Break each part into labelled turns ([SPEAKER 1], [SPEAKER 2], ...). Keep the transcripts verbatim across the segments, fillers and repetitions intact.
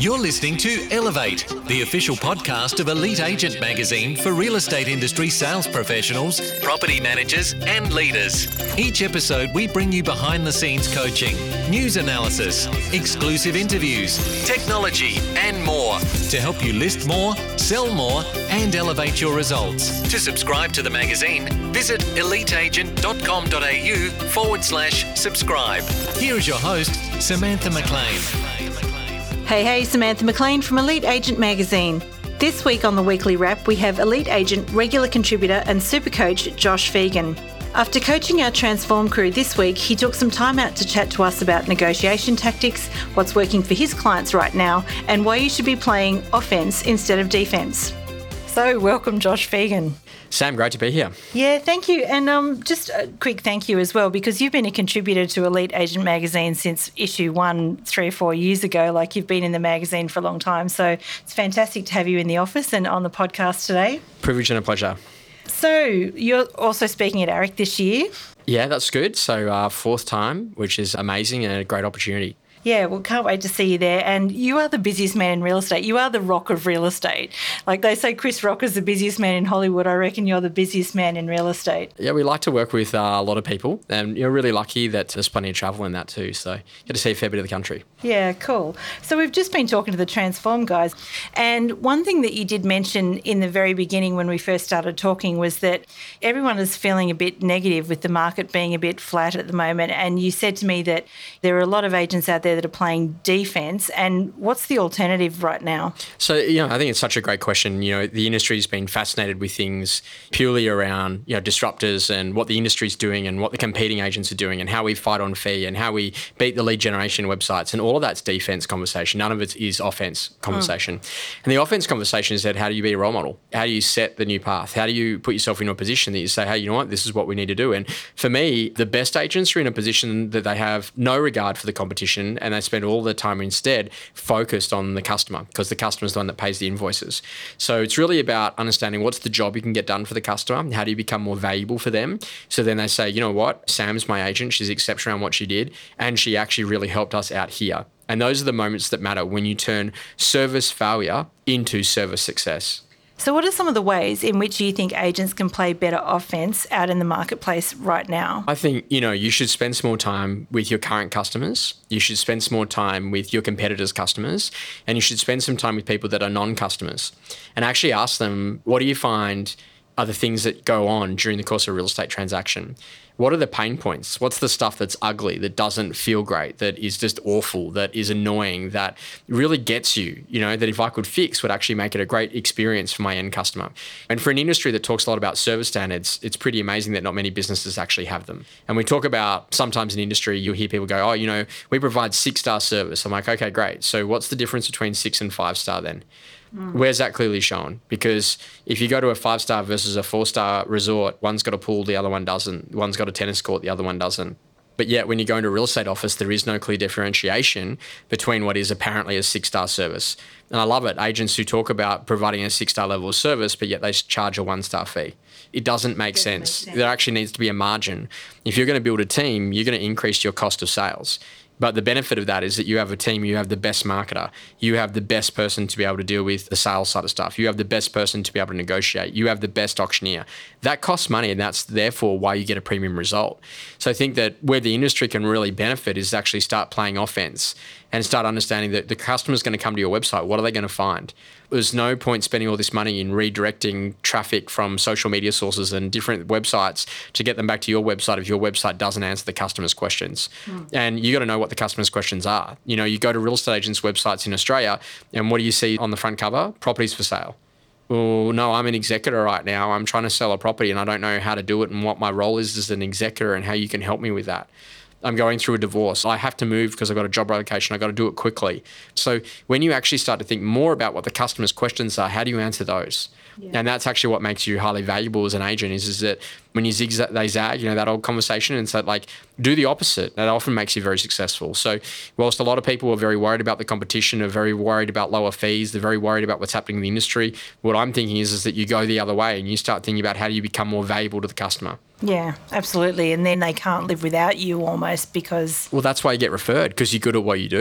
[SPEAKER 1] You're listening to Elevate, the official podcast of Elite Agent Magazine for real estate industry sales professionals, property managers, and leaders. Each episode, we bring you behind the scenes coaching, news analysis, exclusive interviews, technology, and more to help you list more, sell more, and elevate your results. To subscribe to the magazine, visit eliteagent.com.au forward slash subscribe. Here is your host, Samantha McLean.
[SPEAKER 2] Hey, hey, Samantha McLean from Elite Agent Magazine. This week on the Weekly Wrap, we have Elite Agent regular contributor and super coach Josh Fegan. After coaching our Transform crew this week, he took some time out to chat to us about negotiation tactics, what's working for his clients right now, and why you should be playing offense instead of defense. So, welcome, Josh Fegan.
[SPEAKER 3] Sam, great to be here.
[SPEAKER 2] Yeah, thank you. And um, just a quick thank you as well, because you've been a contributor to Elite Agent Magazine since issue one, three or four years ago. Like, you've been in the magazine for a long time. So it's fantastic to have you in the office and on the podcast today.
[SPEAKER 3] Privilege and a pleasure.
[SPEAKER 2] So you're also speaking at A R E C this year.
[SPEAKER 3] Yeah, that's good. So uh, fourth time, which is amazing and a great opportunity.
[SPEAKER 2] Yeah, well, can't wait to see you there. And you are the busiest man in real estate. You are the Rock of real estate. Like they say, Chris Rock is the busiest man in Hollywood. I reckon you're the busiest man in real estate.
[SPEAKER 3] Yeah, we like to work with uh, a lot of people, and you're really lucky that there's plenty of travel in that too. So you get to see a fair bit of the country.
[SPEAKER 2] Yeah, cool. So we've just been talking to the Transform guys. And one thing that you did mention in the very beginning when we first started talking was that everyone is feeling a bit negative with the market being a bit flat at the moment. And you said to me that there are a lot of agents out there that are playing defense, and what's the alternative right now?
[SPEAKER 3] So, you know, I think it's such a great question. You know, the industry's been fascinated with things purely around, you know, disruptors and what the industry's doing and what the competing agents are doing and how we fight on fee and how we beat the lead generation websites, and all of that's defense conversation. None of it is offense conversation. Mm. And the offense conversation is that how do you be a role model? How do you set the new path? How do you put yourself in a position that you say, hey, you know what, this is what we need to do? And for me, the best agents are in a position that they have no regard for the competition, and they spend all the time instead focused on the customer, because the customer is the one that pays the invoices. So it's really about understanding what's the job you can get done for the customer. How do you become more valuable for them? So then they say, you know what, Sam's my agent. She's exceptional on what she did, and she actually really helped us out here. And those are the moments that matter when you turn service failure into service success.
[SPEAKER 2] So what are some of the ways in which you think agents can play better offense out in the marketplace right now?
[SPEAKER 3] I think, you know, you should spend some more time with your current customers. You should spend some more time with your competitors' customers, and you should spend some time with people that are non-customers and actually ask them, what do you find are the things that go on during the course of a real estate transaction? What are the pain points? What's the stuff that's ugly, that doesn't feel great, that is just awful, that is annoying, that really gets you, you know, that if I could fix would actually make it a great experience for my end customer? And for an industry that talks a lot about service standards, it's pretty amazing that not many businesses actually have them. And we talk about, sometimes in industry, you'll hear people go, oh, you know, we provide six-star service. I'm like, okay, great. So what's the difference between six and five-star then? Mm. Where's that clearly shown? Because if you go to a five-star versus a four-star resort, one's got a pool, the other one doesn't. One's got a tennis court, the other one doesn't. But yet when you go into a real estate office, there is no clear differentiation between what is apparently a six-star service. And I love it. Agents who talk about providing a six-star level of service, but yet they charge a one-star fee. It doesn't make sense. sense. There actually needs to be a margin. If you're going to build a team, you're going to increase your cost of sales. But the benefit of that is that you have a team, you have the best marketer, you have the best person to be able to deal with the sales side of stuff, you have the best person to be able to negotiate, you have the best auctioneer. That costs money, and that's therefore why you get a premium result. So I think that where the industry can really benefit is actually start playing offense and start understanding that the customer's going to come to your website. What are they going to find? There's no point spending all this money in redirecting traffic from social media sources and different websites to get them back to your website if your website doesn't answer the customer's questions. Mm. And you got to know what the customer's questions are. You know, you go to real estate agents' websites in Australia, and what do you see on the front cover? Properties for sale. Well, no, I'm an executor right now. I'm trying to sell a property and I don't know how to do it and what my role is as an executor and how you can help me with that. I'm going through a divorce. I have to move because I've got a job relocation. I've got to do it quickly. So when you actually start to think more about what the customer's questions are, how do you answer those? Yeah. And that's actually what makes you highly valuable as an agent is, is that when you zigzag, they zag, you know, that old conversation, and so like do the opposite. That often makes you very successful. So whilst a lot of people are very worried about the competition, are very worried about lower fees, they're very worried about what's happening in the industry, what I'm thinking is, is that you go the other way and you start thinking about how do you become more valuable to the customer.
[SPEAKER 2] Yeah, absolutely. And then they can't live without you almost because...
[SPEAKER 3] Well, that's why you get referred, because you're good at what you do.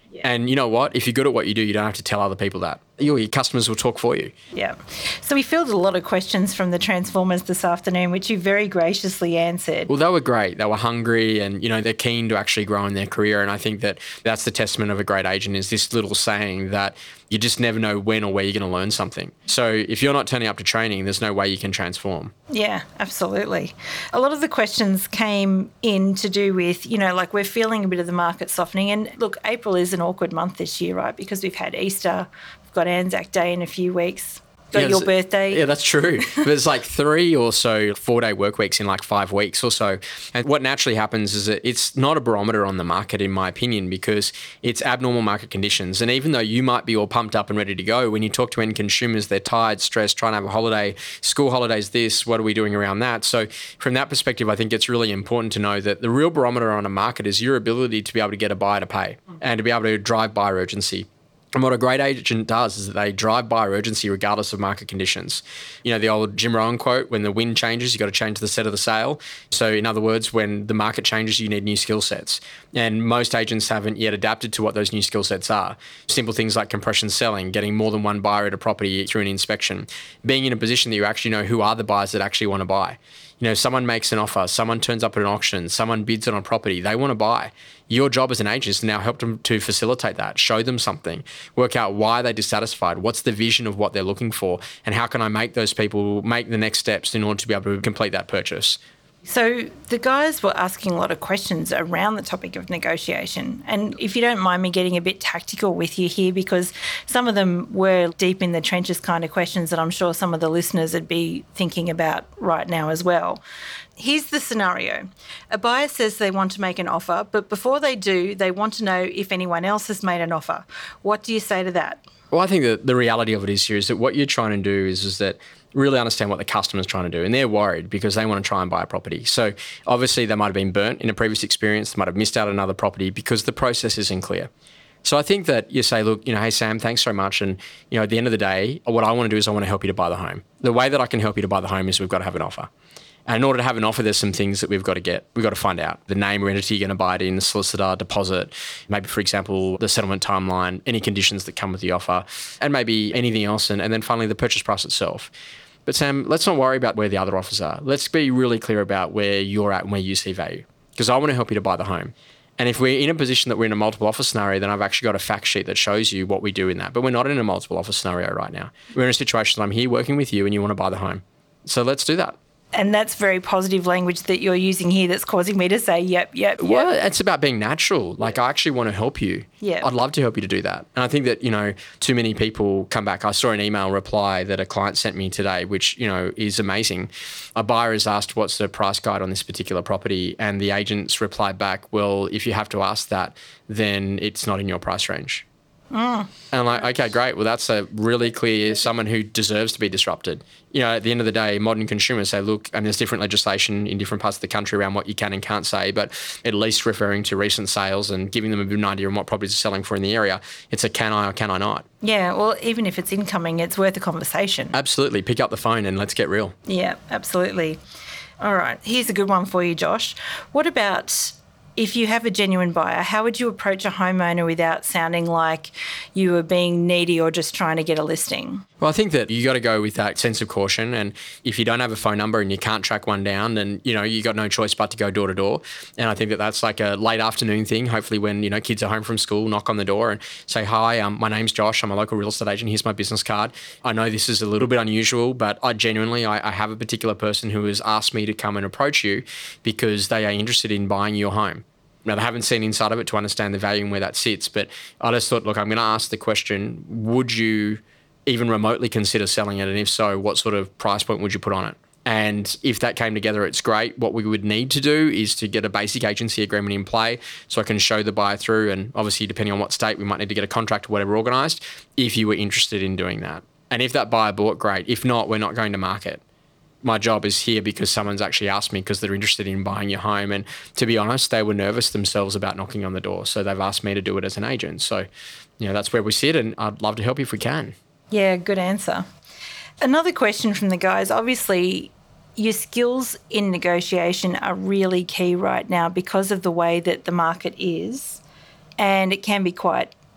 [SPEAKER 2] Yeah.
[SPEAKER 3] And you know what? If you're good at what you do, you don't have to tell other people that. Your, your customers will talk for you.
[SPEAKER 2] Yeah. So we fielded a lot of questions from the Transformers this afternoon, which you very graciously answered.
[SPEAKER 3] Well, they were great. They were hungry and, you know, they're keen to actually grow in their career. And I think that that's the testament of a great agent, is this little saying that you just never know when or where you're going to learn something. So if you're not turning up to training, there's no way you can transform.
[SPEAKER 2] Yeah, absolutely. A lot of the questions came in to do with, you know, like we're feeling a bit of the market softening. And look, April is an awkward month this year, right? Because we've had Easter, we've got Anzac Day in a few weeks. Got
[SPEAKER 3] Yeah,
[SPEAKER 2] your
[SPEAKER 3] it's-
[SPEAKER 2] birthday.
[SPEAKER 3] Yeah, that's true. There's like three or so four-day work weeks in like five weeks or so. And what naturally happens is that it's not a barometer on the market, in my opinion, because it's abnormal market conditions. And even though you might be all pumped up and ready to go, when you talk to end consumers, they're tired, stressed, trying to have a holiday, school holidays this, what are we doing around that? So from that perspective, I think it's really important to know that the real barometer on a market is your ability to be able to get a buyer to pay and to be able to drive buyer urgency. And what a great agent does is that they drive buyer urgency regardless of market conditions. You know, the old Jim Rohn quote, when the wind changes, you've got to change the set of the sail. So in other words, when the market changes, you need new skill sets. And most agents haven't yet adapted to what those new skill sets are. Simple things like compression selling, getting more than one buyer at a property through an inspection, being in a position that you actually know who are the buyers that actually want to buy. You know, someone makes an offer, someone turns up at an auction, someone bids on a property, they want to buy. Your job as an agent is to now help them to facilitate that, show them something, work out why they're dissatisfied, what's the vision of what they're looking for, and how can I make those people make the next steps in order to be able to complete that purchase.
[SPEAKER 2] So the guys were asking a lot of questions around the topic of negotiation. And if you don't mind me getting a bit tactical with you here, because some of them were deep in the trenches kind of questions that I'm sure some of the listeners would be thinking about right now as well. Here's the scenario. A buyer says they want to make an offer, but before they do, they want to know if anyone else has made an offer. What do you say to that?
[SPEAKER 3] Well, I think that the reality of it is here is that what you're trying to do is, is that really understand what the customer's trying to do. And they're worried because they want to try and buy a property. So obviously they might have been burnt in a previous experience. They might have missed out on another property because the process isn't clear. So I think that you say, look, you know, hey, Sam, thanks so much. And, you know, at the end of the day, what I want to do is I want to help you to buy the home. The way that I can help you to buy the home is we've got to have an offer. And in order to have an offer, there's some things that we've got to get. We've got to find out the name or entity you're going to buy it in, the solicitor, deposit, maybe, for example, the settlement timeline, any conditions that come with the offer, and maybe anything else. And, and then finally, the purchase price itself. But Sam, let's not worry about where the other offers are. Let's be really clear about where you're at and where you see value, because I want to help you to buy the home. And if we're in a position that we're in a multiple offer scenario, then I've actually got a fact sheet that shows you what we do in that. But we're not in a multiple offer scenario right now. We're in a situation that I'm here working with you and you want to buy the home. So let's do that.
[SPEAKER 2] And that's very positive language that you're using here that's causing me to say, yep, yep, yep.
[SPEAKER 3] Well, it's about being natural. Like, I actually want to help you.
[SPEAKER 2] Yeah.
[SPEAKER 3] I'd love to help you to do that. And I think that, you know, too many people come back. I saw an email reply that a client sent me today, which, you know, is amazing. A buyer has asked, what's the price guide on this particular property? And the agents replied back, well, if you have to ask that, then it's not in your price range. Mm. And I'm like, okay, great. Well, that's a really clear someone who deserves to be disrupted. You know, at the end of the day, modern consumers say, look, and there's different legislation in different parts of the country around what you can and can't say, but at least referring to recent sales and giving them a bit of an idea on what properties are selling for in the area, it's a can I or can I not?
[SPEAKER 2] Yeah, well, even if it's incoming, it's worth a conversation.
[SPEAKER 3] Absolutely. Pick up the phone and let's get real.
[SPEAKER 2] Yeah, absolutely. All right, here's a good one for you, Josh. What about if you have a genuine buyer, how would you approach a homeowner without sounding like you were being needy or just trying to get a listing?
[SPEAKER 3] Well, I think that you got to go with that sense of caution. And if you don't have a phone number and you can't track one down, then, you know, you got no choice but to go door to door. And I think that that's like a late afternoon thing. Hopefully when, you know, kids are home from school, knock on the door and say, hi, um, my name's Josh. I'm a local real estate agent. Here's my business card. I know this is a little bit unusual, but I genuinely, I, I have a particular person who has asked me to come and approach you because they are interested in buying your home. Now, they haven't seen inside of it to understand the value and where that sits, but I just thought, look, I'm going to ask the question, would you even remotely consider selling it? And if so, what sort of price point would you put on it? And if that came together, it's great. What we would need to do is to get a basic agency agreement in play so I can show the buyer through. And obviously, depending on what state, we might need to get a contract or whatever organised if you were interested in doing that. And if that buyer bought, great. If not, we're not going to market. My job is here because someone's actually asked me because they're interested in buying your home. And to be honest, they were nervous themselves about knocking on the door. So they've asked me to do it as an agent. So, you know, that's where we sit and I'd love to help you if we can.
[SPEAKER 2] Yeah, good answer. Another question from the guys, obviously your skills in negotiation are really key right now because of the way that the market is. And it can be quite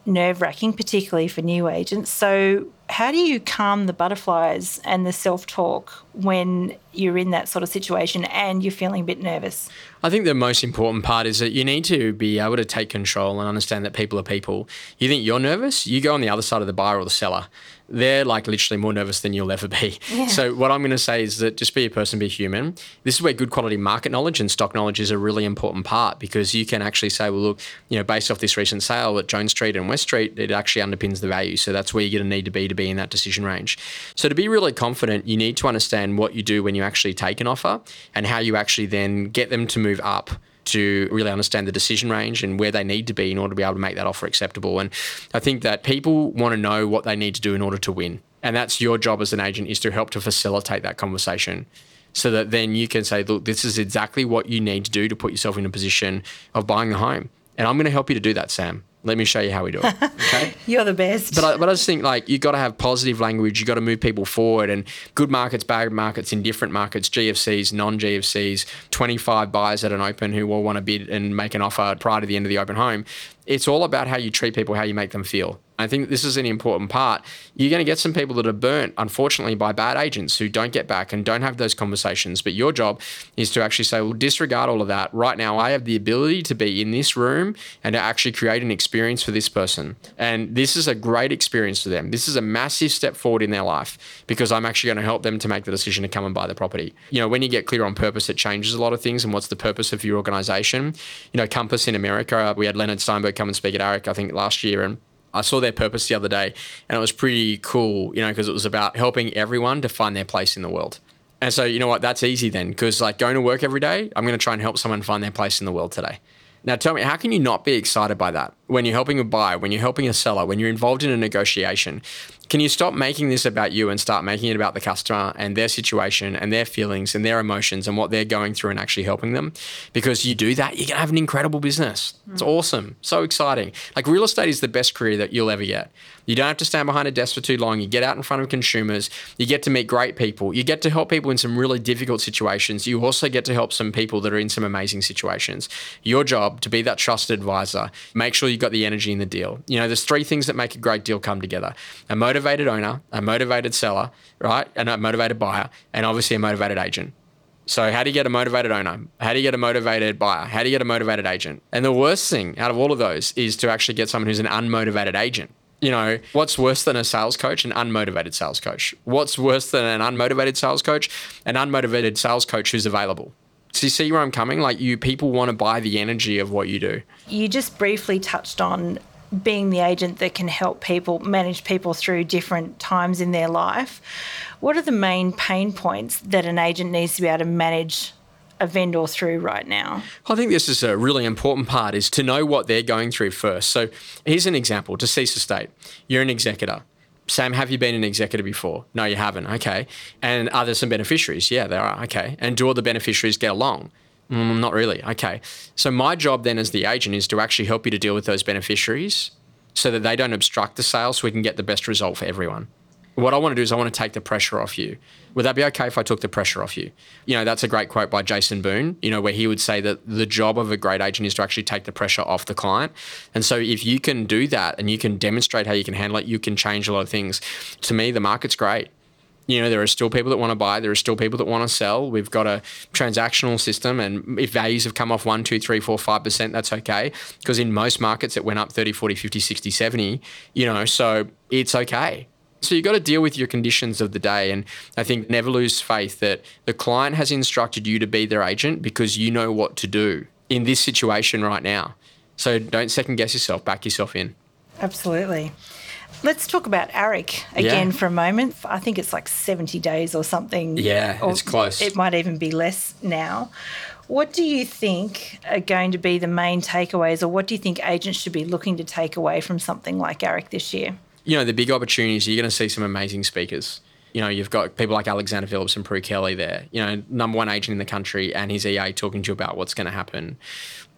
[SPEAKER 2] nerve-wracking, particularly for new agents. So how do you calm the butterflies and the self-talk when you're in that sort of situation and you're feeling a bit nervous?
[SPEAKER 3] I think the most important part is that you need to be able to take control and understand that people are people. You think you're nervous, you go on the other side of the buyer or the seller. They're like literally more nervous than you'll ever be. Yeah. So what I'm going to say is that just be a person, be human. This is where good quality market knowledge and stock knowledge is a really important part, because you can actually say, well, look, you know, based off this recent sale at Jones Street and West Street, it actually underpins the value. So that's where you're going to need to be to be in that decision range. So to be really confident, you need to understand what you do when you actually take an offer and how you actually then get them to move up to really understand the decision range and where they need to be in order to be able to make that offer acceptable. And I think that people want to know what they need to do in order to win. And that's your job as an agent, is to help to facilitate that conversation, so that then you can say, look, this is exactly what you need to do to put yourself in a position of buying the home. And I'm going to help you to do that, Sam. Let me show you how we do it. Okay.
[SPEAKER 2] You're the best.
[SPEAKER 3] But I, but I just think, like, you got to have positive language. You got to move people forward, and good markets, bad markets, indifferent markets, G F Cs, non-G F Cs, twenty-five buyers at an open who will want to bid and make an offer prior to the end of the open home. It's all about how you treat people, how you make them feel. I think this is an important part. You're going to get some people that are burnt, unfortunately, by bad agents who don't get back and don't have those conversations. But your job is to actually say, well, disregard all of that. Right now, I have the ability to be in this room and to actually create an experience for this person. And this is a great experience for them. This is a massive step forward in their life, because I'm actually going to help them to make the decision to come and buy the property. You know, when you get clear on purpose, it changes a lot of things. And what's the purpose of your organization? You know, Compass in America, we had Leonard Steinberg come and speak at A R I C, I think last year, and I saw their purpose the other day, and it was pretty cool, you know, because it was about helping everyone to find their place in the world. And so, you know what, that's easy then, because like going to work every day, I'm going to try and help someone find their place in the world today. Now, tell me, how can you not be excited by that? When you're helping a buyer, when you're helping a seller, when you're involved in a negotiation, can you stop making this about you and start making it about the customer and their situation and their feelings and their emotions and what they're going through, and actually helping them? Because you do that, you're going to have an incredible business. Mm. It's awesome. So exciting. Like, real estate is the best career that you'll ever get. You don't have to stand behind a desk for too long. You get out in front of consumers. You get to meet great people. You get to help people in some really difficult situations. You also get to help some people that are in some amazing situations. Your job to be that trusted advisor. Make sure you got the energy in the deal. You know, there's three things that make a great deal come together: a motivated owner, a motivated seller, right? And a motivated buyer, and obviously a motivated agent. So how do you get a motivated owner? How do you get a motivated buyer? How do you get a motivated agent? And the worst thing out of all of those is to actually get someone who's an unmotivated agent. You know, what's worse than a sales coach? An unmotivated sales coach. What's worse than an unmotivated sales coach? An unmotivated sales coach who's available. So you see where I'm coming? Like, you people want to buy the energy of what you do.
[SPEAKER 2] You just briefly touched on being the agent that can help people, manage people through different times in their life. What are the main pain points that an agent needs to be able to manage a vendor through right now?
[SPEAKER 3] I think this is a really important part, is to know what they're going through first. So here's an example: deceased estate. You're an executor. Sam, have you been an executor before? No, you haven't. Okay. And are there some beneficiaries? Yeah, there are. Okay. And do all the beneficiaries get along? Mm, not really. Okay. So my job then as the agent is to actually help you to deal with those beneficiaries so that they don't obstruct the sale, so we can get the best result for everyone. What I want to do is I want to take the pressure off you. Would that be okay if I took the pressure off you? You know, that's a great quote by Jason Boone, you know, where he would say that the job of a great agent is to actually take the pressure off the client. And so if you can do that and you can demonstrate how you can handle it, you can change a lot of things. To me, the market's great. You know, there are still people that want to buy. There are still people that want to sell. We've got a transactional system, and if values have come off one, two, three, four, five percent, that's okay. Because in most markets, it went up thirty, forty, fifty, sixty, seventy, you know, so it's okay. So you've got to deal with your conditions of the day. And I think never lose faith that the client has instructed you to be their agent because you know what to do in this situation right now. So don't second guess yourself, back yourself in.
[SPEAKER 2] Absolutely. Let's talk about A R I C again yeah. for a moment. I think it's like seventy days or something.
[SPEAKER 3] Yeah, it's close.
[SPEAKER 2] It might even be less now. What do you think are going to be the main takeaways, or what do you think agents should be looking to take away from something like A R I C this year?
[SPEAKER 3] You know, the big opportunities, you're going to see some amazing speakers. You know, you've got people like Alexander Phillips and Prue Kelly there, you know, number one agent in the country, and his E A talking to you about what's going to happen.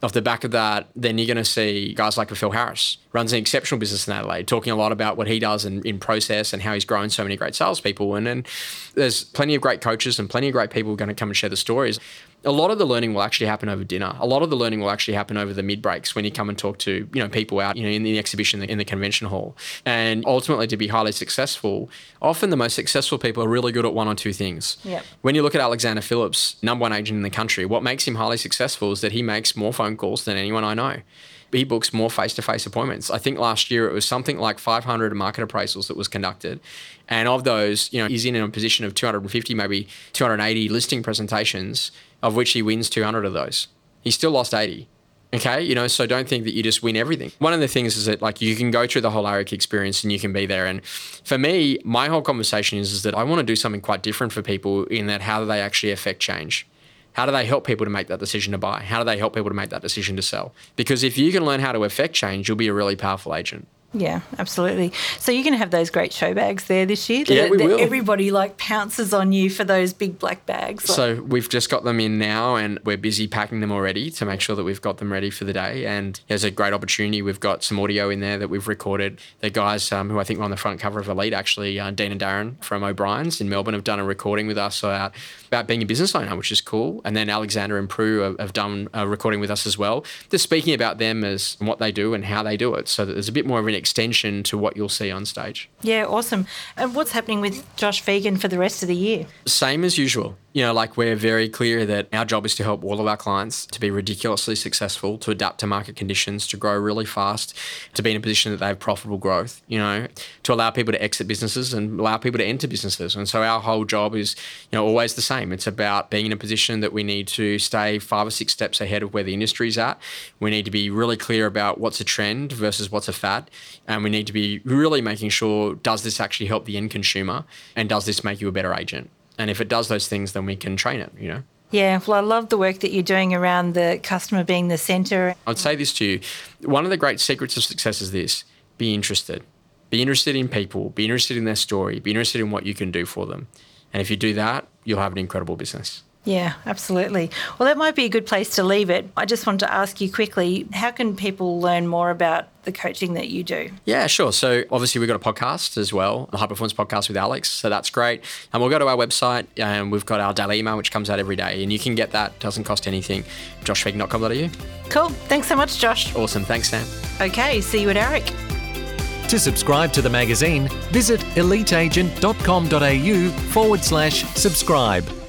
[SPEAKER 3] Off the back of that, then you're going to see guys like Phil Harris, runs an exceptional business in Adelaide, talking a lot about what he does in, in process and how he's grown so many great salespeople. And then there's plenty of great coaches and plenty of great people going to come and share the stories. A lot of the learning will actually happen over dinner. A lot of the learning will actually happen over the mid breaks when you come and talk to, you know, people out, you know, in the exhibition, in the convention hall. And ultimately, to be highly successful, often the most successful people are really good at one or two things.
[SPEAKER 2] Yep.
[SPEAKER 3] When you look at Alexander Phillips, number one agent in the country, what makes him highly successful is that he makes more phone calls than anyone I know. He books more face-to-face appointments. I think last year it was something like five hundred market appraisals that was conducted. And of those, you know, he's in a position of two hundred fifty, maybe two hundred eighty listing presentations, of which he wins two hundred of those. He still lost eighty. Okay, you know, so don't think that you just win everything. One of the things is that, like, you can go through the whole ARIC experience and you can be there. And for me, my whole conversation is, is that I want to do something quite different for people in that how do they actually affect change? How do they help people to make that decision to buy? How do they help people to make that decision to sell? Because if you can learn how to affect change, you'll be a really powerful agent.
[SPEAKER 2] Yeah, absolutely. So you're going to have those great show bags there this year?
[SPEAKER 3] Yeah, we will.
[SPEAKER 2] Everybody like pounces on you for those big black bags.
[SPEAKER 3] So we've just got them in now and we're busy packing them already to make sure that we've got them ready for the day. And there's a great opportunity. We've got some audio in there that we've recorded. The guys um, who I think were on the front cover of Elite, actually, uh, Dean and Darren from O'Brien's in Melbourne have done a recording with us about, about being a business owner, which is cool. And then Alexander and Prue have, have done a recording with us as well, just speaking about them as what they do and how they do it. So that there's a bit more of an extension to what you'll see on stage.
[SPEAKER 2] Yeah, awesome. And what's happening with Josh Fegan for the rest of the year?
[SPEAKER 3] Same as usual. You know, like we're very clear that our job is to help all of our clients to be ridiculously successful, to adapt to market conditions, to grow really fast, to be in a position that they have profitable growth, you know, to allow people to exit businesses and allow people to enter businesses. And so our whole job is, you know, always the same. It's about being in a position that we need to stay five or six steps ahead of where the industry's at. We need to be really clear about what's a trend versus what's a fad. And we need to be really making sure, does this actually help the end consumer? And does this make you a better agent? And if it does those things, then we can train it, you know?
[SPEAKER 2] Yeah, well, I love the work that you're doing around the customer being the centre.
[SPEAKER 3] I'd say this to you. One of the great secrets of success is this: be interested. Be interested in people. Be interested in their story. Be interested in what you can do for them. And if you do that, you'll have an incredible business.
[SPEAKER 2] Yeah, absolutely. Well, that might be a good place to leave it. I just wanted to ask you quickly, how can people learn more about the coaching that you do?
[SPEAKER 3] Yeah, sure. So obviously we've got a podcast as well, the High Performance Podcast with Alex. So that's great. And we'll go to our website and we've got our daily email, which comes out every day. And you can get that. Doesn't cost anything. josh fegan dot com dot a u.
[SPEAKER 2] Cool. Thanks so much, Josh.
[SPEAKER 3] Awesome. Thanks, Sam.
[SPEAKER 2] Okay, see you at ARIC.
[SPEAKER 1] To subscribe to the magazine, visit eliteagent.com.au forward slash subscribe.